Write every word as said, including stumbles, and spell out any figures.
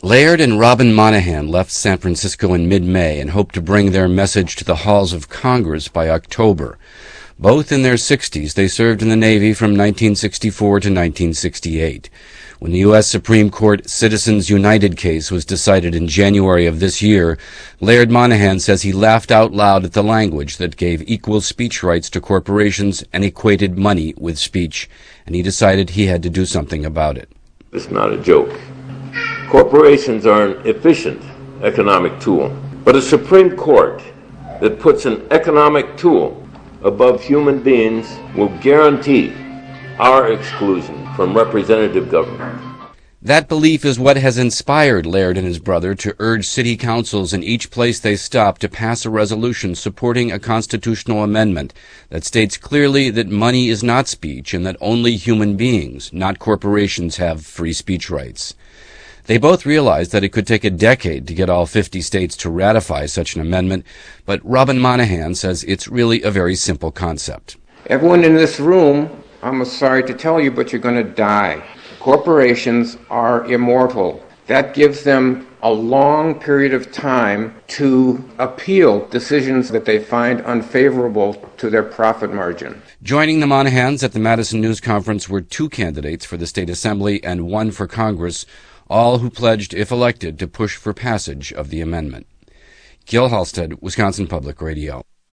Laird and Robin Monahan left San Francisco in mid-May and hoped to bring their message to the halls of Congress by October. Both in their sixties, they served in the Navy from nineteen sixty-four to nineteen sixty-eight. When the U S Supreme Court Citizens United case was decided in January of this year, Laird Monahan says he laughed out loud at the language that gave equal speech rights to corporations and equated money with speech, and he decided he had to do something about it. It's not a joke. Corporations are an efficient economic tool, but a Supreme Court that puts an economic tool above human beings will guarantee our exclusion from representative government. That belief is what has inspired Laird and his brother to urge city councils in each place they stop to pass a resolution supporting a constitutional amendment that states clearly that money is not speech and that only human beings, not corporations, have free speech rights. They both realized that it could take a decade to get all fifty states to ratify such an amendment, but Robin Monahan says it's really a very simple concept. Everyone in this room, I'm sorry to tell you, but you're going to die. Corporations are immortal. That gives them a long period of time to appeal decisions that they find unfavorable to their profit margin. Joining the Monahans at the Madison News Conference were two candidates for the state assembly and one for Congress, all who pledged, if elected, to push for passage of the amendment. Gil Halstead, Wisconsin Public Radio.